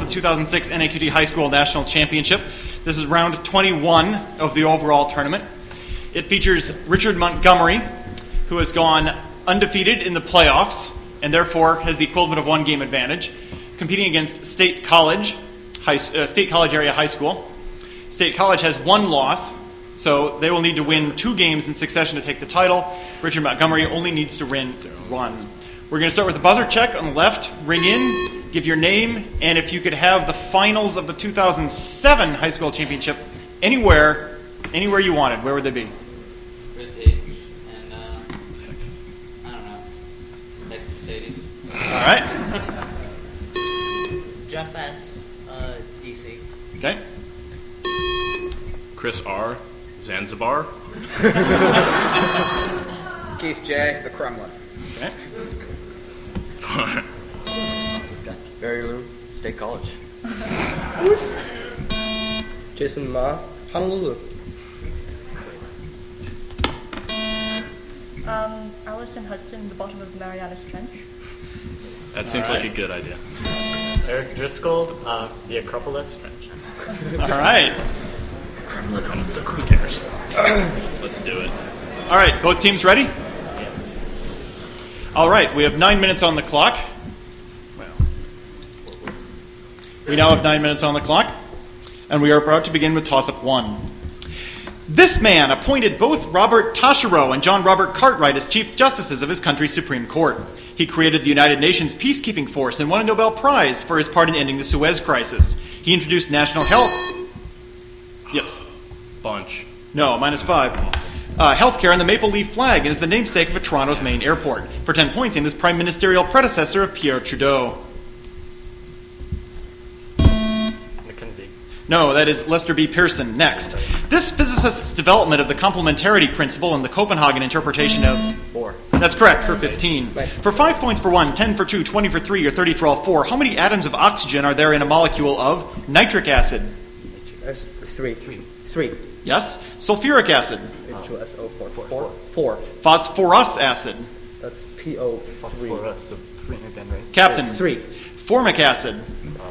the 2006 NAQT High School National Championship. This is round 21 of the overall tournament. It features Richard Montgomery, who has gone undefeated in the playoffs and therefore has the equivalent of one game advantage, competing against State College area high school. State College has one loss, so they will need to win 2 games in succession to take the title. Richard Montgomery only needs to win 1. We're going to start with the buzzer check on the left. Ring in, give your name, and if you could have the finals of the 2007 high school championship anywhere you wanted, where would they be? Chris H. And, I don't know, Texas Stadium. All right. Jeff S. DC. Okay. Chris R. Zanzibar. Keith J. The Kremlin. Okay. Barry Lou, State College. Jason Ma. Honolulu. Allison Hudson, the bottom of the Marianas Trench. That seems like a good idea. Eric Driscoll, the Acropolis. All right. Kremlin, who cares? Let's do it. All right, both teams ready? All right, we have 9 minutes on the clock. We now have 9 minutes on the clock, and we are about to begin with toss-up 1. This man appointed both Robert Taschereau and John Robert Cartwright as Chief Justices of his country's Supreme Court. He created the United Nations Peacekeeping Force and won a Nobel Prize for his part in ending the Suez Crisis. He introduced national health... Yes. Bunch. No, -5. Healthcare and the maple leaf flag, and is the namesake of Toronto's main airport. For 10 points, he was prime ministerial predecessor of Pierre Trudeau. Mackenzie. No, that is Lester B. Pearson. Next. This physicist's development of the complementarity principle and the Copenhagen interpretation of... 4. That's correct, for 15. Nice. For 5 points for 1, 10 for 2, 20 for 3, or 30 for all 4, how many atoms of oxygen are there in a molecule of nitric acid? That's 3. 3. Yes. Sulfuric acid. H2SO4. 4. Phosphorus acid. That's PO3. Phosphorus, so 3 again, right? Captain. 3. Formic acid.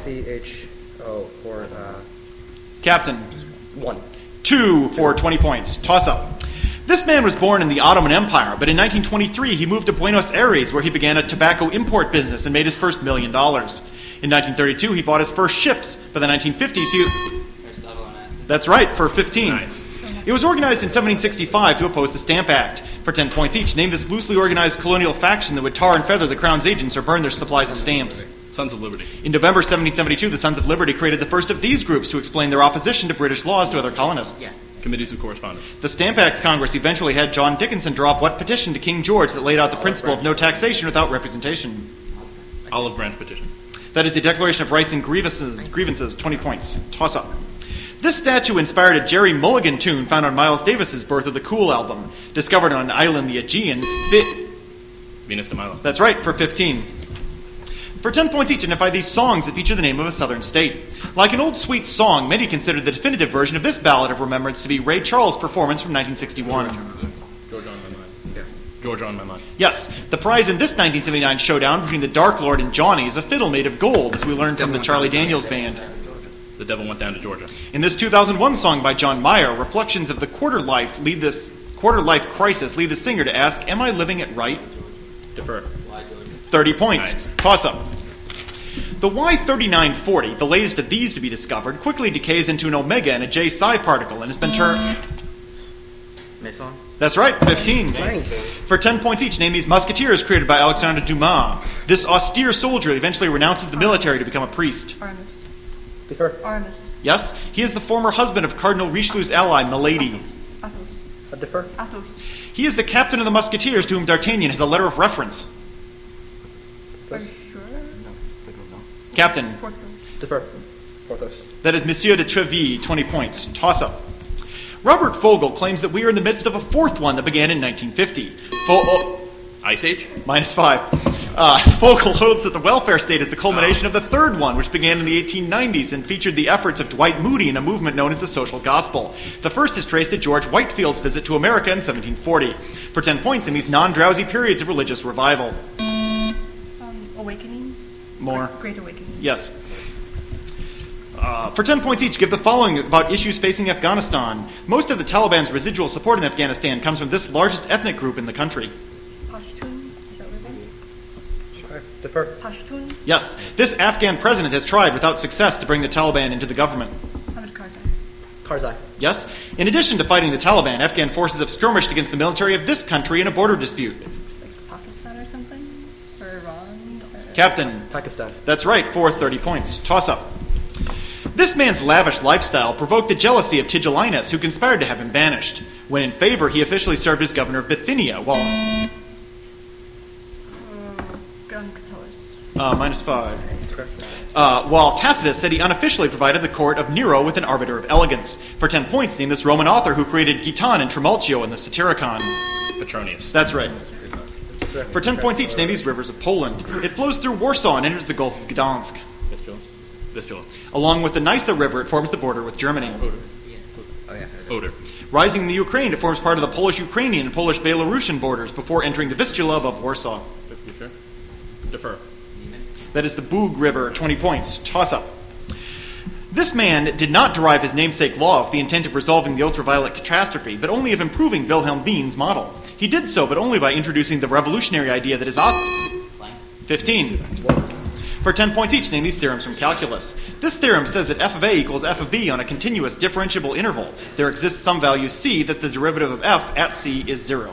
CHO4. Captain. 1. 2 for 20 points. Toss up. This man was born in the Ottoman Empire, but in 1923 he moved to Buenos Aires, where he began a tobacco import business and made his first $1 million. In 1932 he bought his first ships. By the 1950s he... Aristotle and acid. That's right, for 15. Nice. It was organized in 1765 to oppose the Stamp Act. For 10 points each, name this loosely organized colonial faction that would tar and feather the Crown's agents or burn their supplies of stamps. Sons of Liberty. In November 1772, the Sons of Liberty created the first of these groups to explain their opposition to British laws to other colonists. Committees of Correspondence. The Stamp Act Congress eventually had John Dickinson draw up what petition to King George that laid out the principle of no taxation without representation. Olive Branch Petition. That is the Declaration of Rights and Grievances 20 points. Toss up. This statue inspired a Jerry Mulligan tune found on Miles Davis's Birth of the Cool album, discovered on an island, the Aegean. Venus de Milo. That's right, for 15. For 10 points each, identify these songs that feature the name of a southern state. Like an old sweet song, many consider the definitive version of this ballad of remembrance to be Ray Charles' performance from 1961. George on my mind. Yeah. George on my mind. Yes, the prize in this 1979 showdown between the Dark Lord and Johnny is a fiddle made of gold, as we learned from the Charlie Daniels Band. The Devil Went Down to Georgia. In this 2001 song by John Mayer, reflections of the quarter life crisis lead the singer to ask, "Am I living it right?" Defer. 30 points. Nice. Toss up. The Y3940, the latest of these to be discovered, quickly decays into an omega and a J psi particle and has been termed... Meson. That's right, 15. Nice. For 10 points each, name these musketeers created by Alexandre Dumas. This austere soldier eventually renounces the military to become a priest. Aramis. Defer. Aramis. Yes, he is the former husband of Cardinal Richelieu's ally, Milady. Athos. Defer. Athos. He is the captain of the musketeers to whom D'Artagnan has a letter of reference. Are you sure? Captain. Porthos. Defer. Porthos. That is Monsieur de Treville, 20 points. Toss up. Robert Fogel claims that we are in the midst of a fourth one that began in 1950. Ice Age? -5. Fogel holds that the welfare state is the culmination of the third one, which began in the 1890s and featured the efforts of Dwight Moody in a movement known as the social gospel. The first is traced to George Whitefield's visit to America in 1740. For 10 points in these non-drowsy periods of religious revival. Awakenings? More. Great Awakenings. Yes. For 10 points each, give the following about issues facing Afghanistan. Most of the Taliban's residual support in Afghanistan comes from this largest ethnic group in the country. Pashtun. Is that what it Okay. Defer. is? Pashtun. Yes, this Afghan president has tried without success to bring the Taliban into the government. Hamid Karzai. Karzai. Yes, in addition to fighting the Taliban, Afghan forces have skirmished against the military of this country in a border dispute. Like Pakistan or something? Or Iran? Or... Captain, Pakistan. that's right, for 30 points. Toss up. This man's lavish lifestyle provoked the jealousy of Tigellinus, who conspired to have him banished. When in favor, he officially served as governor of Bithynia, while... Gun Catullus. -5. Correct. While Tacitus said he unofficially provided the court of Nero with an arbiter of elegance. For 10 points, name this Roman author who created Giton and Trimalchio in the Satyricon. Petronius. That's right. For 10 points each, name these rivers of Poland. It flows through Warsaw and enters the Gulf of Gdansk. Vistula. Along with the Nysa River, it forms the border with Germany. Oder. Rising in the Ukraine, it forms part of the Polish-Ukrainian and Polish-Belarusian borders before entering the Vistula above Warsaw. Defer. That is the Bug River, 20 points. Toss up. This man did not derive his namesake law with the intent of resolving the ultraviolet catastrophe, but only of improving Wilhelm Wien's model. He did so, but only by introducing the revolutionary idea that is us. 15. For 10 points each, name these theorems from calculus. This theorem says that f of a equals f of b on a continuous differentiable interval. There exists some value c that the derivative of f at c is 0.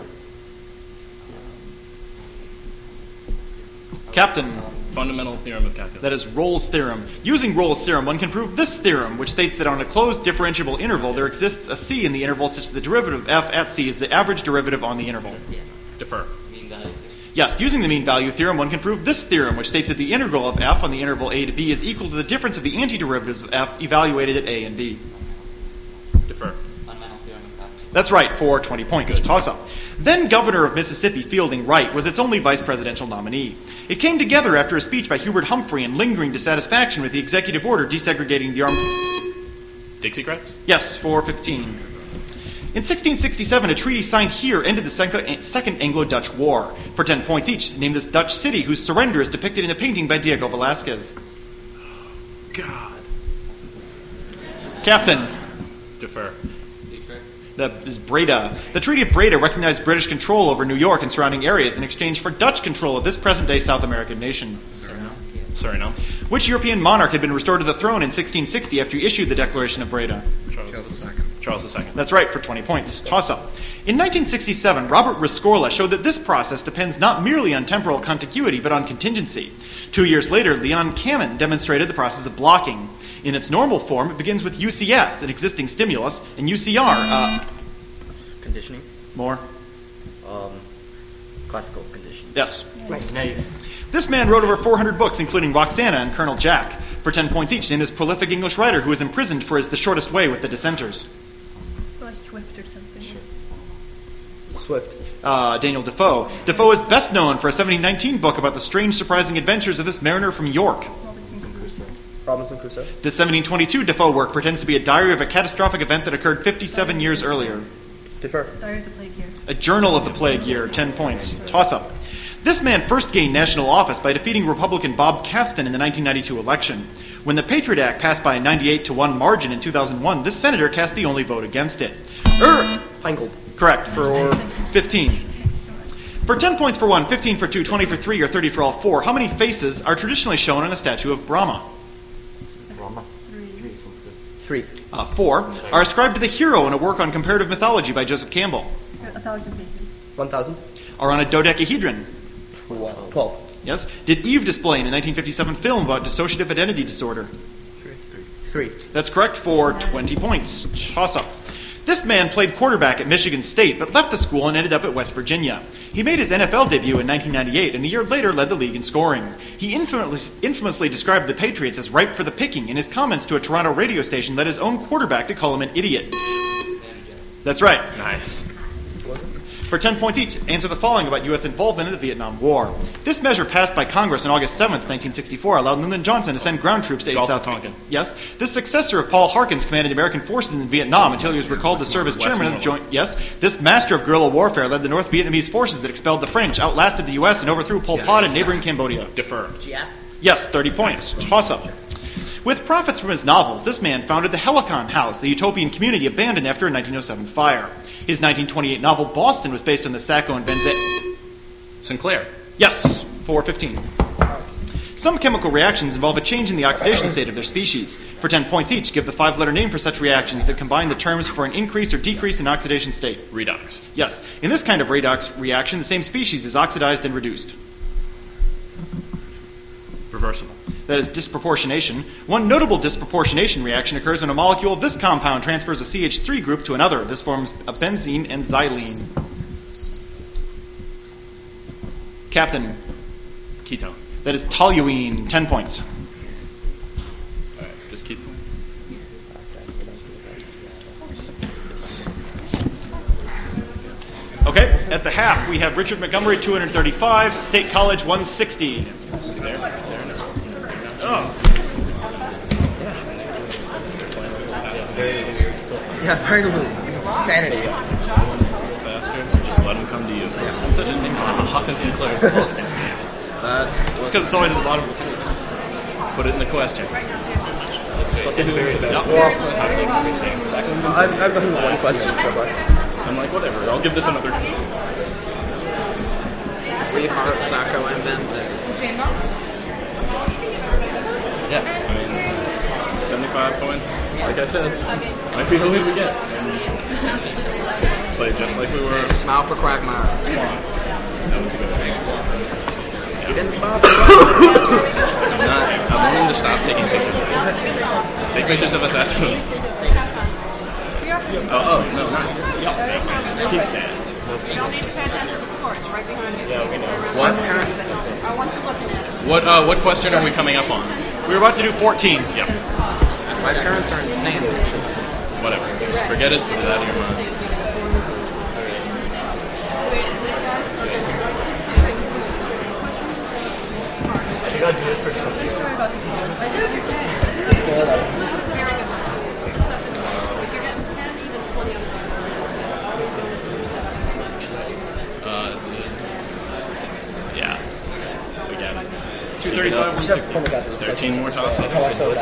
Captain. Fundamental theorem of calculus. That is Rolle's theorem. Using Rolle's theorem, one can prove this theorem, which states that on a closed differentiable interval, there exists a c in the interval such that the derivative of f at c is the average derivative on the interval. Defer. Mean value. Yes, using the mean value theorem, one can prove this theorem, which states that the integral of f on the interval a to b is equal to the difference of the antiderivatives of f evaluated at a and b. Defer. Fundamental theorem of calculus. That's right, for 20 points. Toss up. Then governor of Mississippi, Fielding Wright, was its only vice presidential nominee. It came together after a speech by Hubert Humphrey and lingering dissatisfaction with the executive order desegregating the armed... Dixiecrats? Yes, for 15. In 1667, a treaty signed here ended the Second Anglo-Dutch War. For 10 points each, name this Dutch city whose surrender is depicted in a painting by Diego Velázquez. God. Captain. Defer. Secret. That is Breda. The Treaty of Breda recognized British control over New York and surrounding areas in exchange for Dutch control of this present-day South American nation. Suriname. Which European monarch had been restored to the throne in 1660 after he issued the Declaration of Breda? Charles II. That's right, for 20 points. Toss up. In 1967, Robert Rescorla showed that this process depends not merely on temporal contiguity, but on contingency. 2 years later, Leon Kamin demonstrated the process of blocking. In its normal form, it begins with UCS, an existing stimulus, and UCR, Conditioning. more? Classical conditioning. Yes. Nice. This man wrote over 400 books, including Roxana and Colonel Jack. For 10 points each, name this prolific English writer who was imprisoned for his The Shortest Way with the Dissenters. Or Swift or something. Swift. Daniel Defoe. Defoe is best known for a 1719 book about the strange, surprising adventures of this mariner from York. Robinson Crusoe. Robinson Crusoe. This 1722 Defoe work pretends to be a diary of a catastrophic event that occurred 57 years earlier. Defer. Diary of the Plague Year. A journal of the plague year, 10 points. Toss up. This man first gained national office by defeating Republican Bob Caston in the 1992 election. When the Patriot Act passed by a 98-1 margin in 2001, this senator cast the only vote against it. Feingold. Correct, for 15. For 10 points for 1, 15 for 2, 20 for 3, or 30 for all 4, how many faces are traditionally shown on a statue of Brahma? Rama. 3. 3. 4 are ascribed to the hero in a work on comparative mythology by Joseph Campbell. 1,000 faces. 1,000. Are on a dodecahedron. 12. Yes? Did Eve display in a 1957 film about dissociative identity disorder? 3. That's correct for 20 points. Toss up. This man played quarterback at Michigan State, but left the school and ended up at West Virginia. He made his NFL debut in 1998, and a year later led the league in scoring. He infamously described the Patriots as ripe for the picking. In his comments to a Toronto radio station, led his own quarterback to call him an idiot. That's right. Nice. For 10 points each, answer the following about U.S. involvement in the Vietnam War. This measure passed by Congress on August 7th, 1964, allowed Lyndon Johnson to send ground troops to aid Gulf South of Tonkin. Yes. This successor of Paul Harkins commanded American forces in Vietnam until he was recalled to serve as chairman of the Joint... Yes. This master of guerrilla warfare led the North Vietnamese forces that expelled the French, outlasted the U.S., and overthrew Pol Pot in neighboring Cambodia. Defer. Giap. Yes, 30 points. Toss up. With profits from his novels, this man founded the Helicon House, a utopian community abandoned after a 1907 fire. His 1928 novel Boston was based on the Sacco and Benzet. Sinclair. Yes, 415. Some chemical reactions involve a change in the oxidation state of their species. For 10 points each, give the 5-letter name for such reactions that combine the terms for an increase or decrease in oxidation state. Redox. Yes, in this kind of redox reaction, the same species is oxidized and reduced. Reversible. That is disproportionation. One notable disproportionation reaction occurs when a molecule of this compound transfers a CH3 group to another. This forms a benzene and xylene. Captain. Ketone. That is toluene. 10 points. All right, just keep. Okay, at the half, we have Richard Montgomery, 235, State College, 160. Oh. Yeah, apparently insanity. Faster. Just let him come to you. I'm such a thing. Hawkins Sinclair's Boston. It's because it's always at the bottom of the page. Put it in the question. I've done one question so far. I'm like, whatever. I'll give this another. We are Sacco and Benzet. Yeah, I mean, 75 points. Like I said, might be the lead we get. Played just like we were. Smile for Quagmire. That was a good thing. You didn't smile for Quagmire. I'm willing to stop taking pictures of us. Take pictures of us after. Oh, no, not. He's dead. You don't need to pay attention to the score. It's right behind you. Yeah, we know. What? I want you looking at it. What question are we coming up on? We're about to do 14. Yep. My parents are insane. Whatever. Just forget it. Put it out of your mind. Sorry about the pause. I do understand. Yeah. We got it. 235, 160. 13 more tosses. It's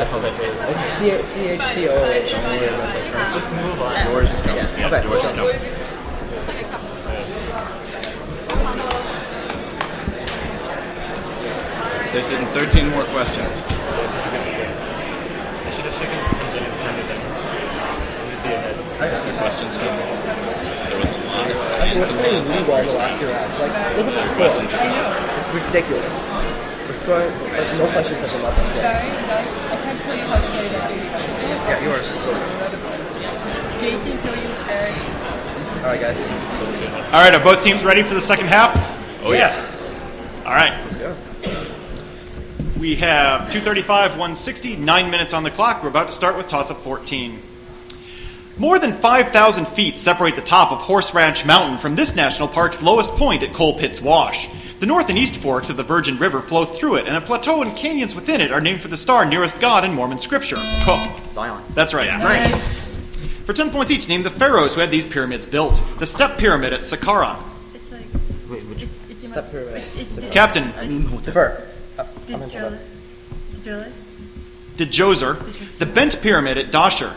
CHCOH. Let's just move on. Yours is coming. Yeah. Yeah, Okay, yours is let's go. coming. They said 13 more questions. I should have shaken comes in and send it in. It'd be ahead. The questions come. There was a lot of I think science we're playing involved. really well the last few rounds. Like, look at the score. It's ridiculous. The score, like, no questions have been left unclear. Sorry, I can't tell you how to play that stage question. Yeah, you are so good. Jason, so you, Eric. Alright, guys. All right, are both teams ready for the second half? Oh, yeah. All right. Let's go. We have 235, 160, 9 minutes on the clock. We're about to start with toss-up 14. More than 5,000 feet separate the top of Horse Ranch Mountain from this national park's lowest point at Coal Pits Wash. The north and east forks of the Virgin River flow through it, and a plateau and canyons within it are named for the star nearest God in Mormon scripture. Zion. That's right. Nice. For 10 points each, name the pharaohs who had these pyramids built. The Step Pyramid at Saqqara. It's like, it's Step pyramid. It's Captain. Defer. Djoser. The Bent Pyramid at Dashur.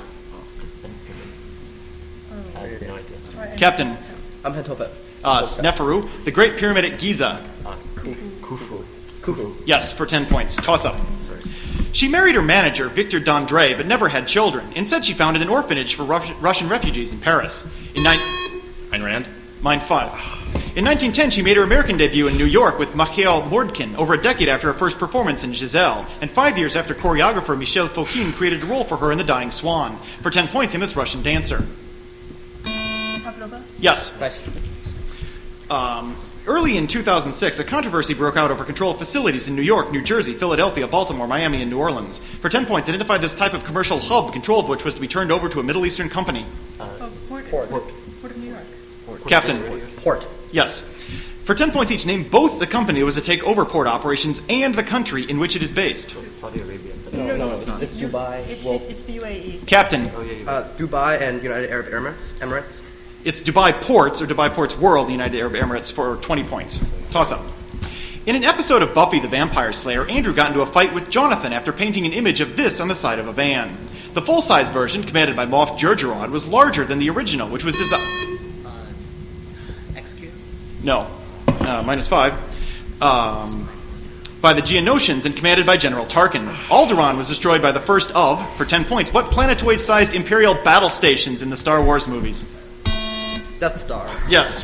I have no idea. Captain. Amenhotep. Sneferu. The Great Pyramid at Giza. Khufu. Yes, for 10 points. Toss up. She married her manager, Victor Dandre, but never had children. Instead, she founded an orphanage for Russian refugees in Paris. Ayn Rand? Mine 5. In 1910, she made her American debut in New York with Mikhail Mordkin, over a decade after her first performance in Giselle, and 5 years after choreographer Michel Fokine created a role for her in The Dying Swan. For 10 points, in this Russian dancer. Pavlova? Yes. Nice. Early in 2006, a controversy broke out over control of facilities in New York, New Jersey, Philadelphia, Baltimore, Miami, and New Orleans. For 10 points, identify this type of commercial hub, control of which was to be turned over to a Middle Eastern company. Port of New York. Captain. Port. Yes. For 10 points each, name both the company that was to take over port operations and the country in which it is based. Saudi Arabia. No, it's Dubai. It's the UAE. Captain. Dubai and United Arab Emirates. It's Dubai Ports, or Dubai Ports World, United Arab Emirates, for 20 points. Toss up. In an episode of Buffy the Vampire Slayer, Andrew got into a fight with Jonathan after painting an image of this on the side of a van. The full-size version, commanded by Moff Jerjerrod, was larger than the original, which was designed... Execute? No. -5. By the Geonosians and commanded by General Tarkin. Alderaan was destroyed by the first of, for 10 points, what planetoid-sized Imperial battle stations in the Star Wars movies? Death Star. Yes.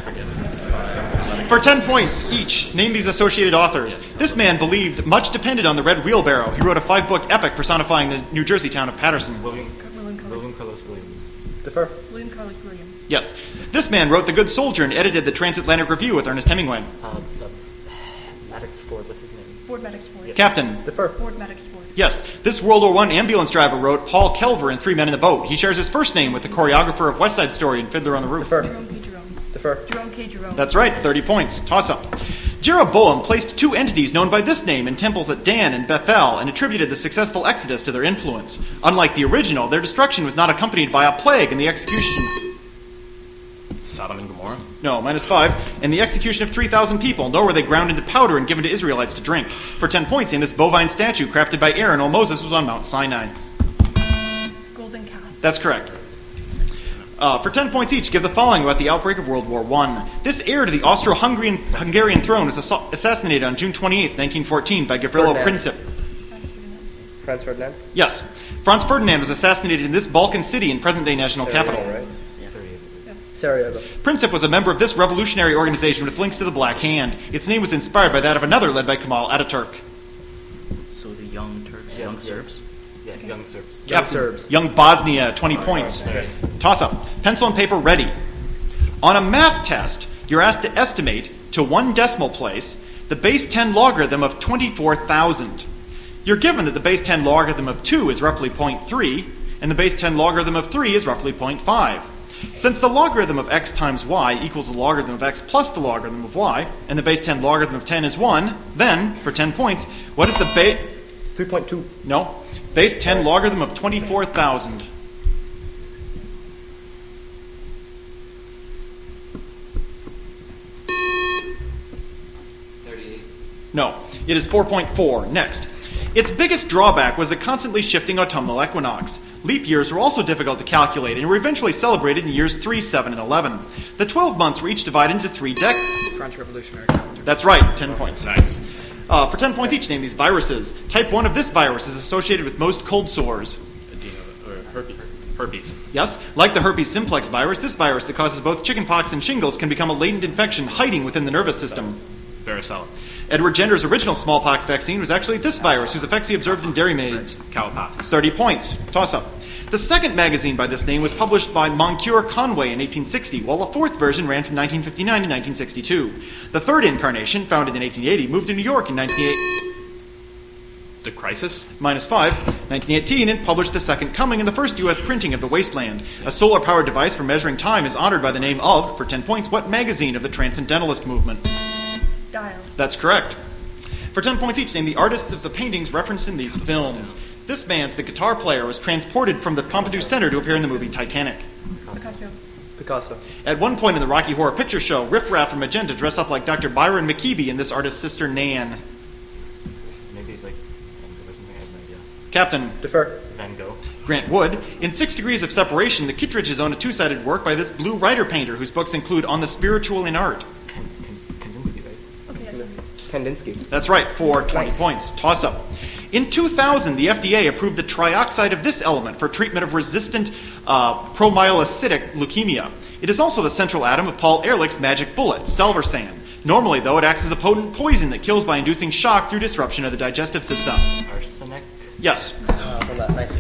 For 10 points each, name these associated authors. This man believed much depended on the Red Wheelbarrow. He wrote a 5-book epic personifying the New Jersey town of Patterson. William Carlos Williams. Defer. William Carlos Williams. Yes. This man wrote The Good Soldier and edited the Transatlantic Review with Ernest Hemingway. Maddox Ford, what's his name? Ford Maddox Ford. Captain. Defer. Ford Maddox Ford. Yes. This World War I ambulance driver wrote Paul Kelver in 3 Men in the Boat. He shares his first name with the choreographer of West Side Story and Fiddler on the Roof. Defer. Jerome P. Jerome. Defer. Jerome K. Jerome. That's right, 30 points. Toss-up. Jeroboam placed 2 entities known by this name in temples at Dan and Bethel and attributed the successful exodus to their influence. Unlike the original, their destruction was not accompanied by a plague and the execution... Sodom and Gomorrah? No, -5. And the execution of 3,000 people, nor were they ground into powder and given to Israelites to drink. For 10 points, in this bovine statue crafted by Aaron while Moses was on Mount Sinai. Golden Calf. That's correct. For 10 points each, give the following about the outbreak of World War I. This heir to the Austro-Hungarian throne was assassinated on June 28, 1914 by Gavrilo Princip. Franz Ferdinand. Yes. Franz Ferdinand was assassinated in this Balkan city in present-day national capital. Right? Sarajevo. Princip was a member of this revolutionary organization with links to the Black Hand. Its name was inspired by that of another led by Kemal Ataturk. So the Young Turks, Young Serbs? Yeah, Young Serbs. Young Serbs. Young Bosnia, 20 points. Toss-up. Pencil and paper ready. On a math test, you're asked to estimate, to 1 decimal place, the base 10 logarithm of 24,000. You're given that the base 10 logarithm of 2 is roughly 0.3, and the base 10 logarithm of 3 is roughly 0.5. Since the logarithm of x times y equals the logarithm of x plus the logarithm of y, and the base 10 logarithm of 10 is 1, then, for 10 points, what is the base... 3.2. No. Base 10 logarithm of 24,000. No. It is 4.4. Next. Its biggest drawback was the constantly shifting autumnal equinox. Leap years were also difficult to calculate and were eventually celebrated in years 3, 7, and 11. The 12 months were each divided into 3 French Revolutionary calendar. That's right, 10 points. Nice. For 10 points each, name these viruses. Type 1 of this virus is associated with most cold sores. Herpes. Yes? Like the herpes simplex virus, this virus that causes both chickenpox and shingles can become a latent infection hiding within the nervous system. Varicella. Edward Jenner's original smallpox vaccine was actually this virus, whose effects he observed in dairymaids. Cowpox. 30 points. Toss-up. The second magazine by this name was published by Moncure Conway in 1860, while the fourth version ran from 1959 to 1962. The third incarnation, founded in 1880, moved to New York in 1908. The Crisis. -5, 1918, and published The Second Coming in the first U.S. printing of The Wasteland. A solar-powered device for measuring time is honored by the name of, for 10 points, what magazine of the Transcendentalist movement? Dial. That's correct. For 10 points each, name the artists of the paintings referenced in these films. This man's the guitar player was transported from the Pompidou Center to appear in the movie Titanic. Picasso. Picasso. At one point in the Rocky Horror Picture Show, Riff Raff and Magenta dress up like Dr. Byron McKeeby and this artist's sister Nan. Maybe he's like Van Gogh or something. I have no idea. Captain Defer. Van Gogh. Grant Wood. In 6 Degrees of Separation, the Kittredges own a 2-sided work by this blue writer painter whose books include On the Spiritual in Art. Kandinsky, right? Okay, yes. Kandinsky. That's right, for 20 Nice. points. Toss-up. In 2000, the FDA approved the trioxide of this element for treatment of resistant promyelocytic leukemia. It is also the central atom of Paul Ehrlich's magic bullet, Selversan. Normally, though, it acts as a potent poison that kills by inducing shock through disruption of the digestive system. Arsenic. Yes. From that. Nice.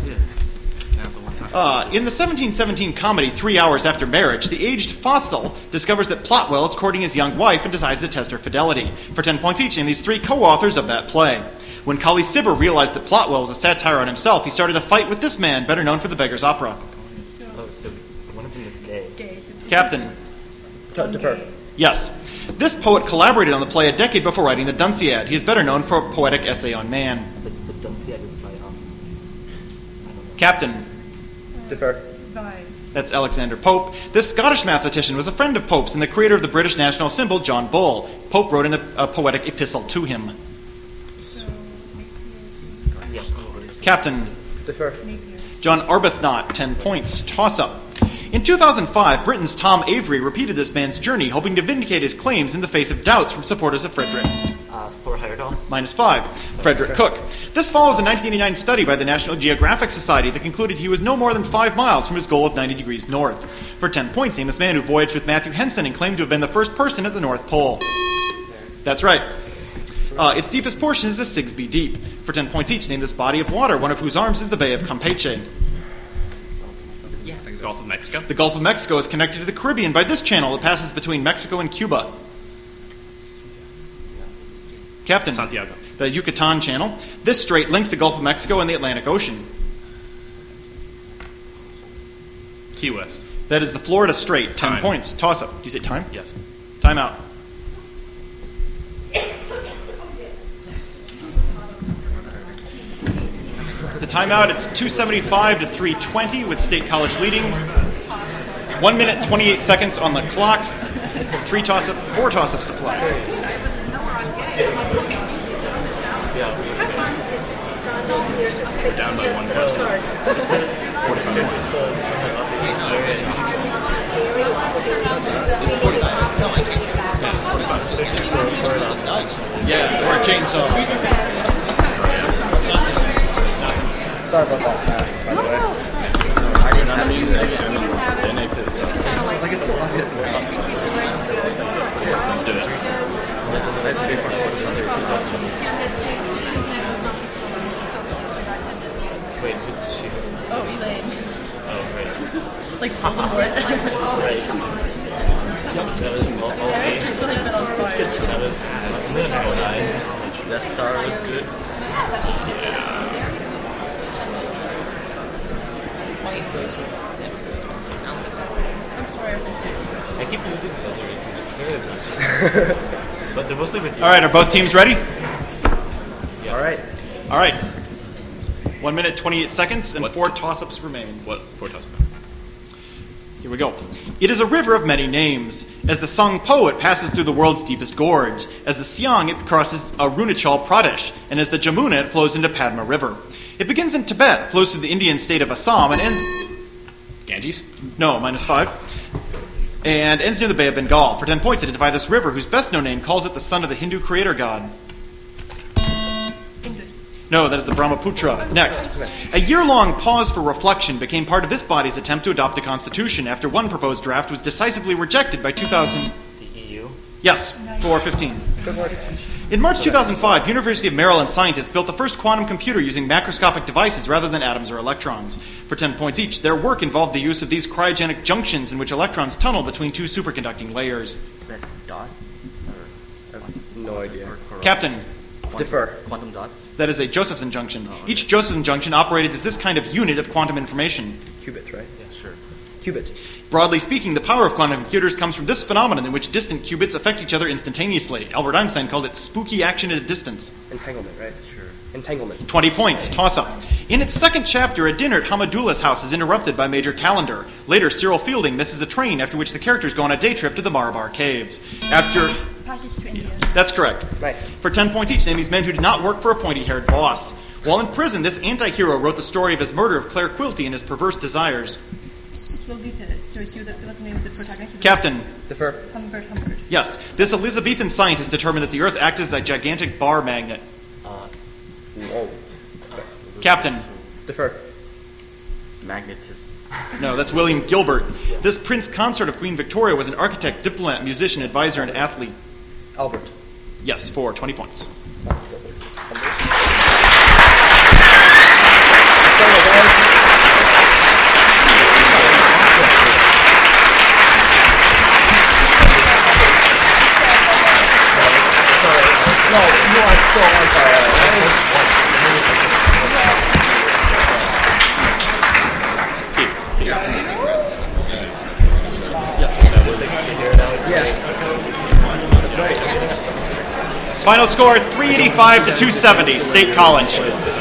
In the 1717 comedy 3 Hours After Marriage, the aged Fossil discovers that Plotwell is courting his young wife and decides to test her fidelity. For 10 points each, name these 3 co-authors of that play. When Colley Cibber realized that Plotwell was a satire on himself, he started a fight with this man, better known for The Beggar's Opera. Oh, so one of them is gay. Gay. Captain. Defer. Yes. This poet collaborated on the play a decade before writing the Dunciad. He is better known for a poetic essay on man. The Dunciad is by I don't know. Captain. Defer. Vive. That's Alexander Pope. This Scottish mathematician was a friend of Pope's and the creator of the British national symbol, John Bull. Pope wrote in a poetic epistle to him. Captain. Defer. John Arbuthnot, 10 points. Toss-up. In 2005, Britain's Tom Avery repeated this man's journey, hoping to vindicate his claims in the face of doubts from supporters of Frederick. Thor Heyerdahl. -5. Frederick Cook. This follows a 1989 study by the National Geographic Society that concluded he was no more than 5 miles from his goal of 90 degrees north. For 10 points, name this man who voyaged with Matthew Henson and claimed to have been the first person at the North Pole. That's right. Its deepest portion is the Sigsbee Deep. For 10 points each, name this body of water, one of whose arms is the Bay of Campeche. Gulf of Mexico. The Gulf of Mexico is connected to the Caribbean by this channel that passes between Mexico and Cuba. Captain. Santiago. The Yucatan Channel. This strait links the Gulf of Mexico and the Atlantic Ocean. Key West. That is the Florida Strait. 10 Time. points. Toss up. Do you say time? Yes. Time out. The timeout, it's 2:75 to 3:20 with State College leading. 1 minute, 28 seconds on the clock. 4 toss-ups to play. We're down by 1 question. Yeah, or a chainsaw. Sorry about that, by the way. Like, it's so obvious now. Let's do it. Wait, who's she? Oh, Elaine. Oh, right. Like, Voldemort. That was all Let's good. That was Death Star was good. I'm sorry. I keep losing puzzle races. It's good. But they're mostly with you. All right, are both teams ready? Yes. All right. 1 minute, 28 seconds, and 4 toss-ups remain. What? 4 toss-ups. Here we go. It is a river of many names. As the Sangpo, it passes through the world's deepest gorge. As the Siang, it crosses Arunachal Pradesh. And as the Jamuna, it flows into Padma River. It begins in Tibet, flows through the Indian state of Assam, and ends... Ganges? No, -5. And ends near the Bay of Bengal. For 10 points, identify this river, whose best-known name calls it the son of the Hindu creator god. No, that is the Brahmaputra. Next. A year-long pause for reflection became part of this body's attempt to adopt a constitution after one proposed draft was decisively rejected by 2000... The EU? Yes, 415. In March 2005, University of Maryland scientists built the first quantum computer using macroscopic devices rather than atoms or electrons. For 10 points each, their work involved the use of these cryogenic junctions in which electrons tunnel between 2 superconducting layers. Is that dot? No idea. Captain, Defer. Quantum dots? that is a Josephson junction. Each Josephson junction operated as this kind of unit of quantum information. Qubit, right? Yeah, sure. Qubit. Broadly speaking, the power of quantum computers comes from this phenomenon in which distant qubits affect each other instantaneously. Albert Einstein called it spooky action at a distance. Entanglement, right? Sure. Entanglement. 20 points. Toss-up. In its second chapter, a dinner at Hamadullah's house is interrupted by Major Calendar. Later, Cyril Fielding misses a train, after which the characters go on a day trip to the Malabar Caves. After... Passage to India. That's correct. Nice. For 10 points each, name these men who did not work for a pointy-haired boss. While in prison, this anti-hero wrote the story of his murder of Claire Quilty and his perverse desires. Which will be to what's the name of the protagonist? Captain. Defer. Humbert. Yes. This Elizabethan scientist determined that the Earth acted as a gigantic bar magnet. Whoa. Captain. Defer. Magnetism. No, that's William Gilbert. This prince consort of Queen Victoria was an architect, diplomat, musician, advisor, and athlete. Albert. Yes, for 20 points. No, you are so on fire. Final score, 385 to 270, State College.